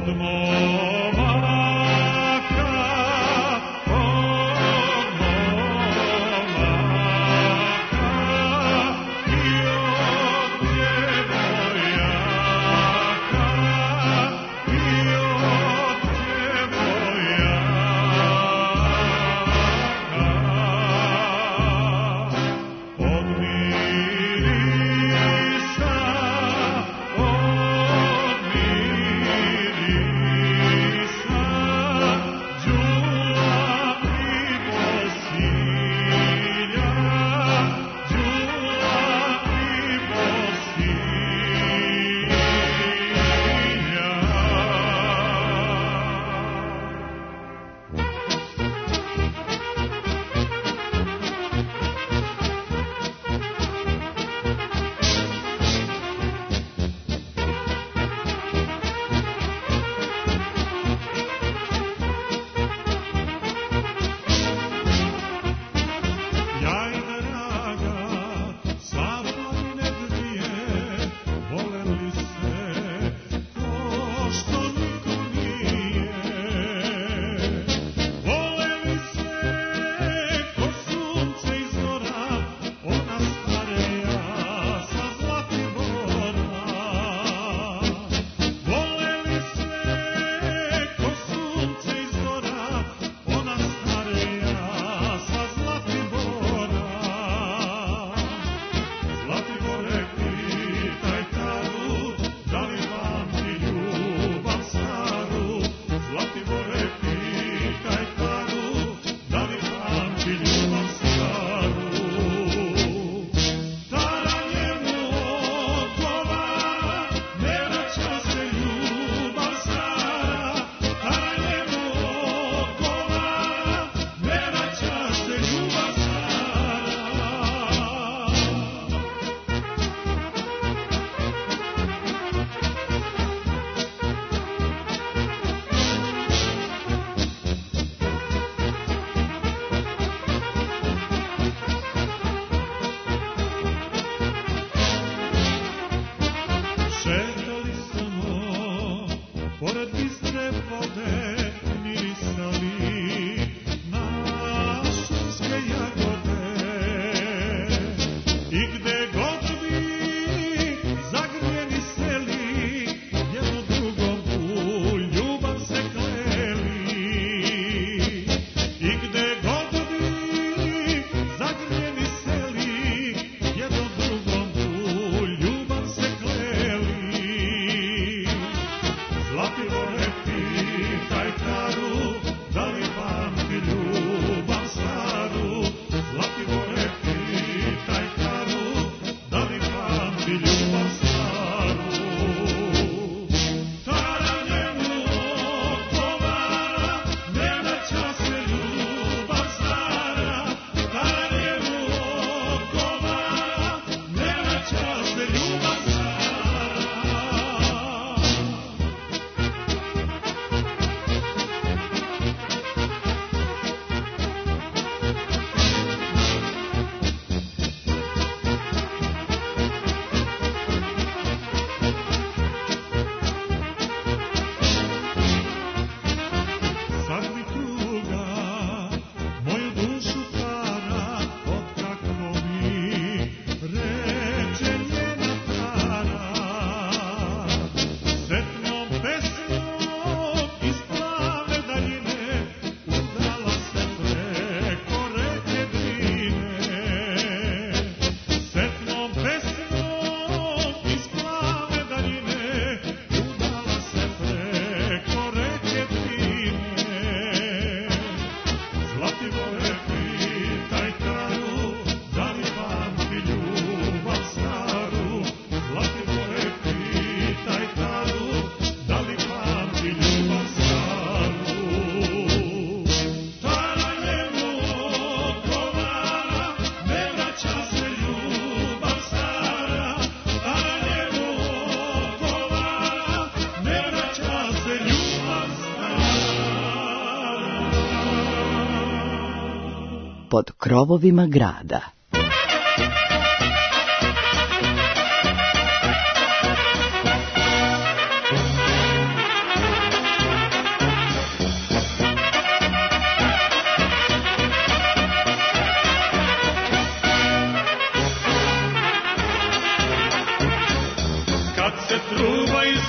[SPEAKER 2] pod krovovima grada.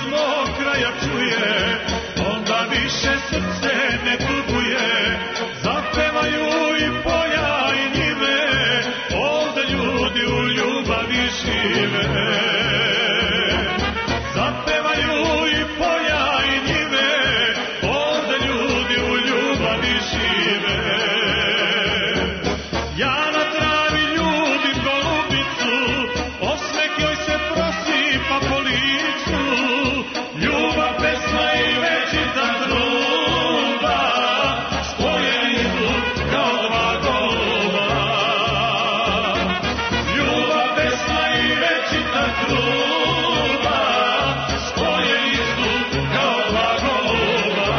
[SPEAKER 5] svog kraja čuje, onda više srce ne tuguje. Zapevaju i polja i njive, ovde ljudi u ljubavi žive. Zapevaju i polja i njive, ovde ljudi u ljubavi žive. Ja na travi ljubim golubicu, osmeh joj se prosipa po licu. Ljubav, pesma i večita truba, spojeni su kao dva goluba. Ljubav, pesma i večita truba, spojeni su kao dva goluba.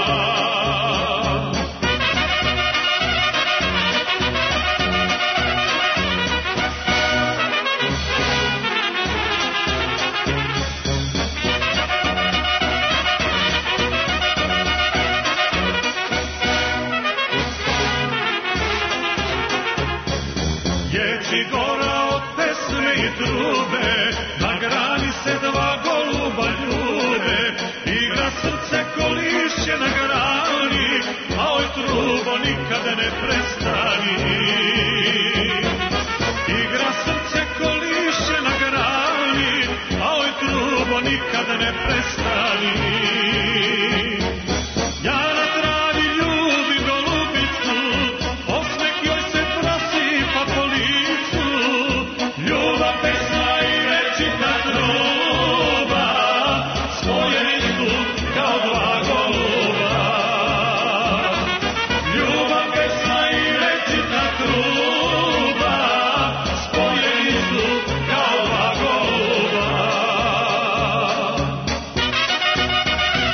[SPEAKER 5] Ječi gora od pesme i trube, na grani se dva goluba ljube. Igra srce ko lišće na grani, a oj trubo nikada ne prestani. Igra srce ko lišće na grani, a oj trubo nikada ne prestani. Ja na travi ljubim golubicu, osmeh joj se prosipa po licu. Ljubav, pesma i večita truba, spojeni su kao dva goluba. Ljubav, pesma i večita truba, spojeni su kao dva goluba.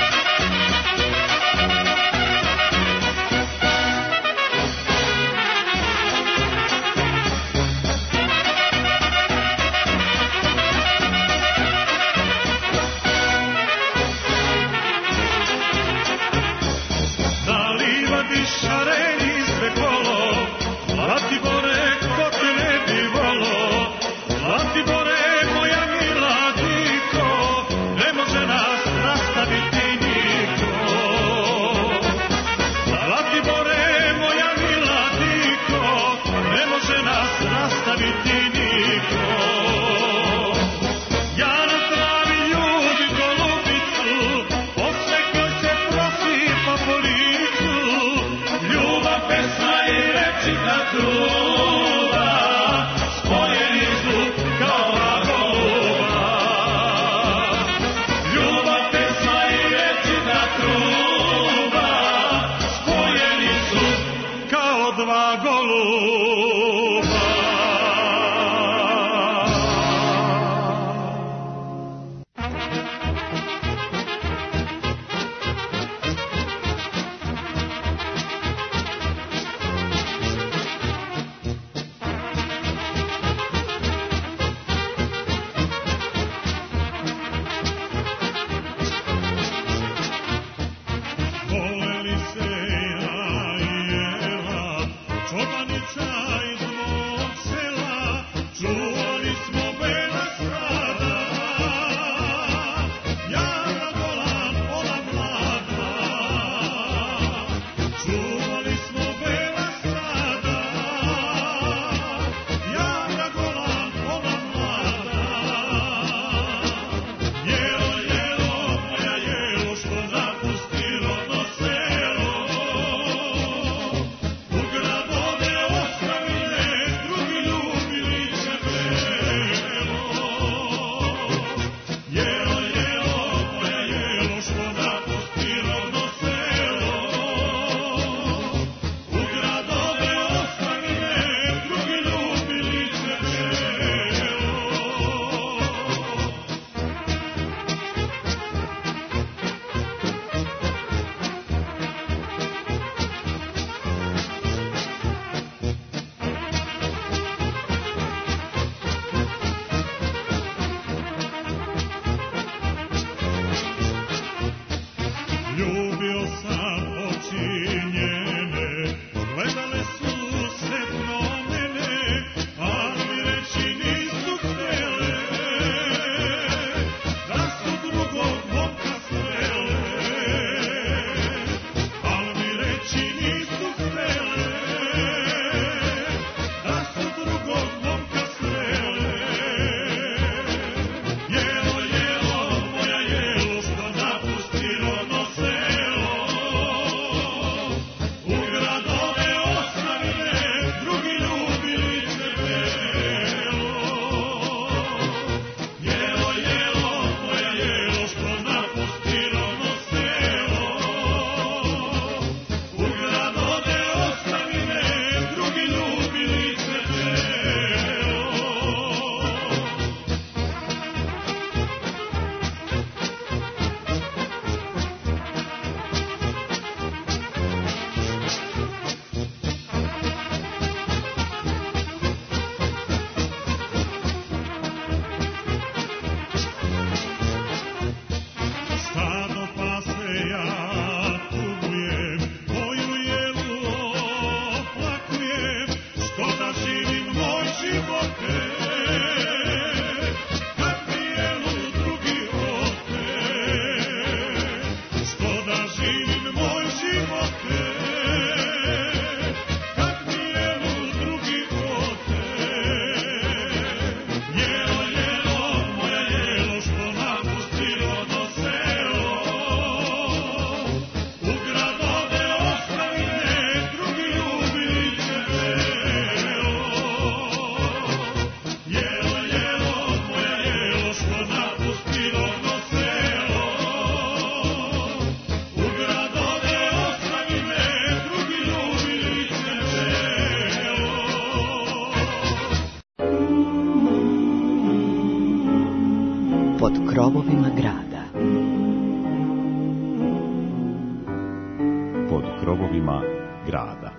[SPEAKER 2] krovovima grada.
[SPEAKER 3] Pod krovovima grada.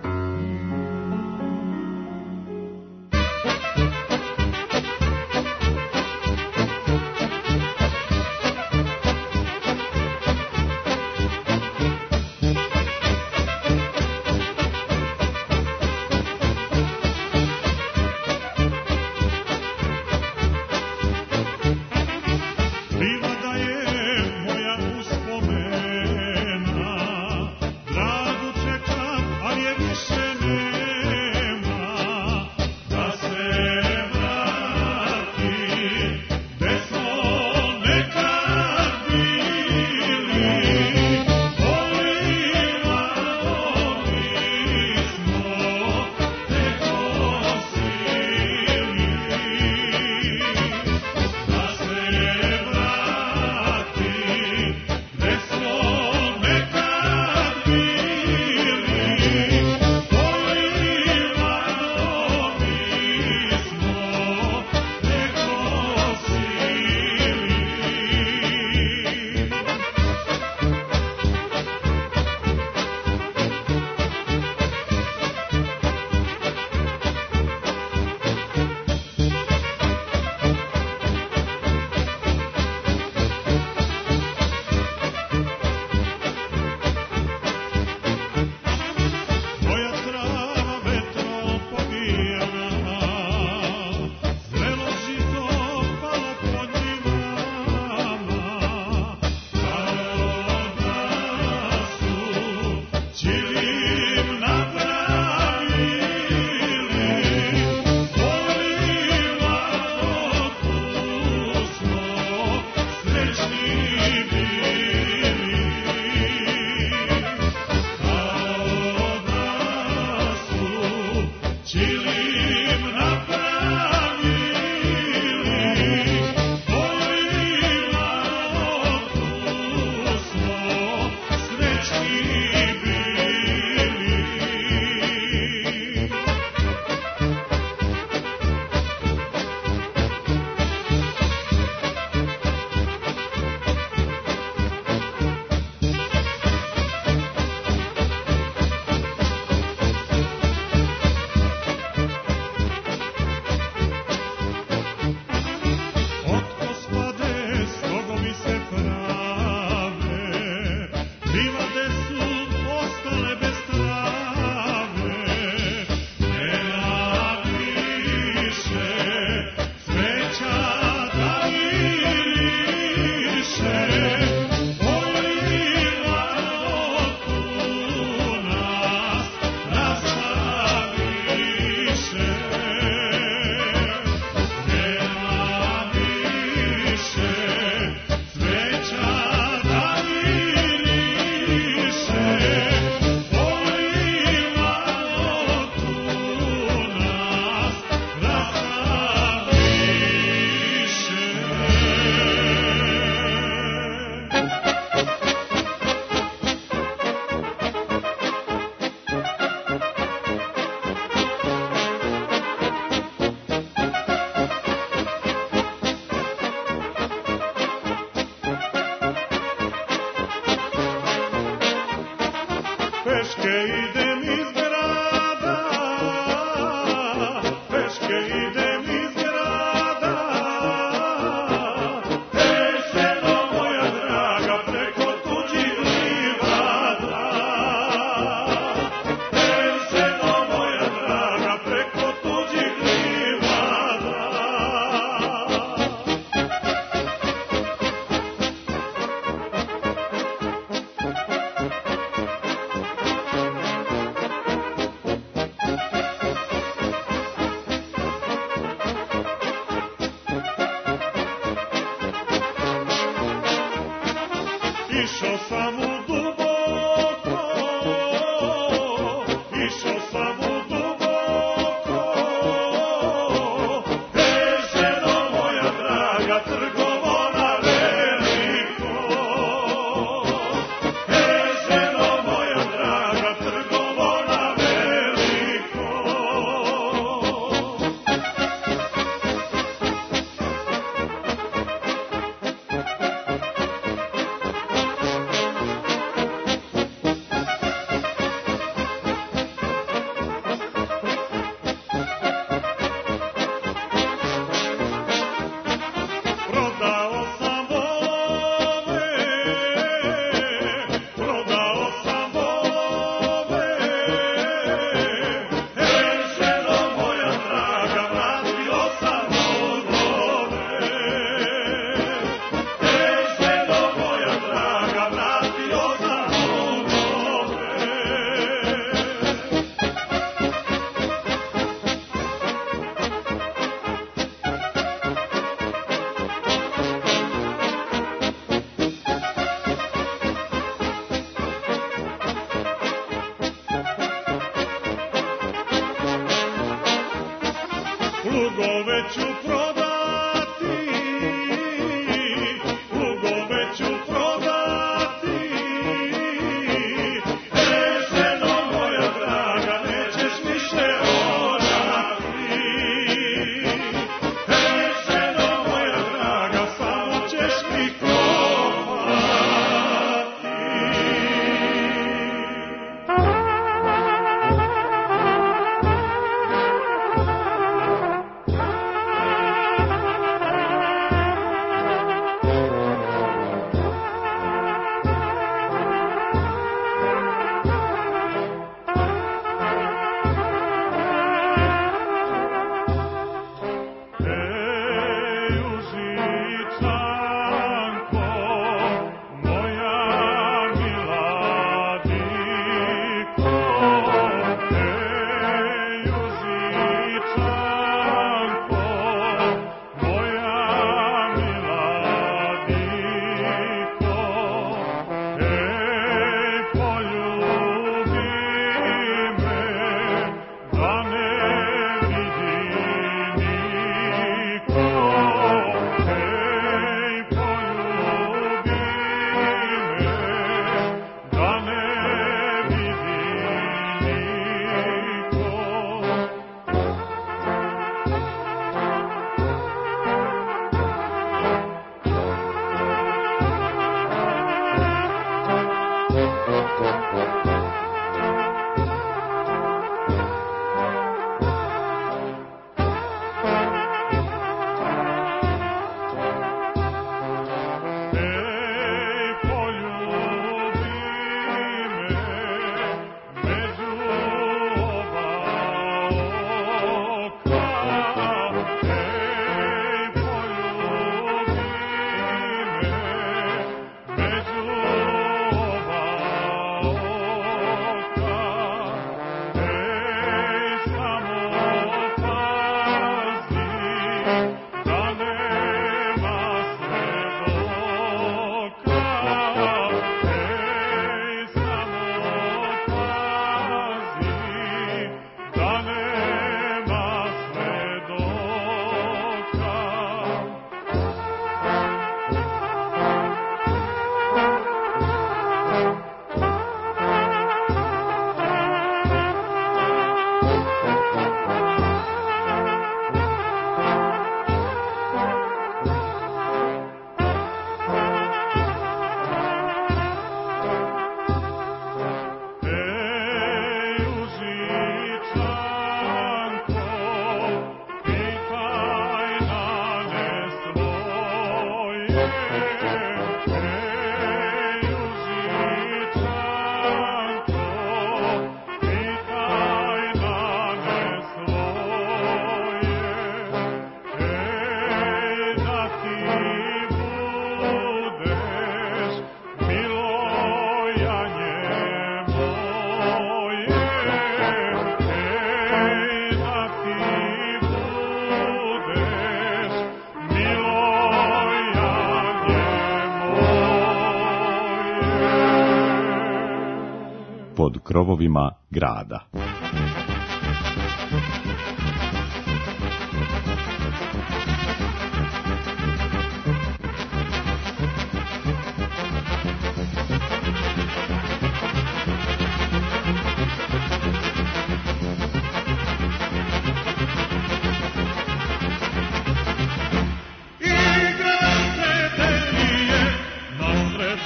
[SPEAKER 3] pod krovovima grada.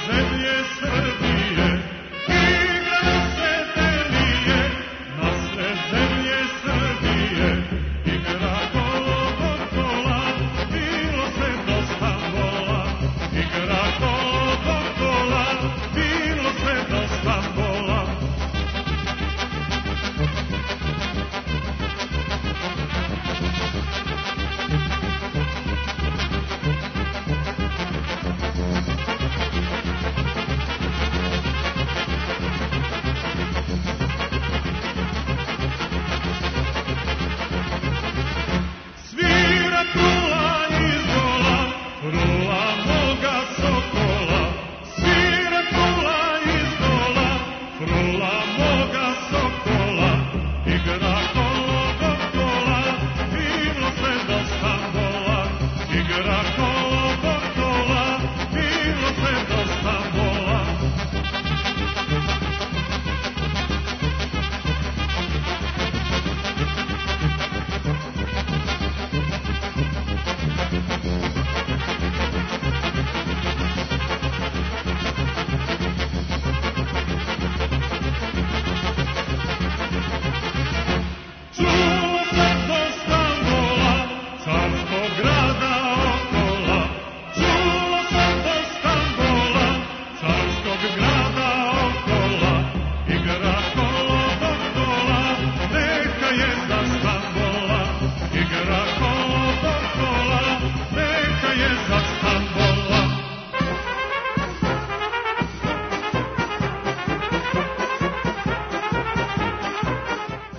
[SPEAKER 5] Nasred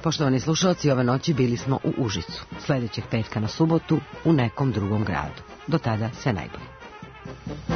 [SPEAKER 4] Poštovani slušalci, ove noći bili smo u Užicu. Sljedećeg petka na subotu u nekom drugom gradu. Do tada sve najbolje.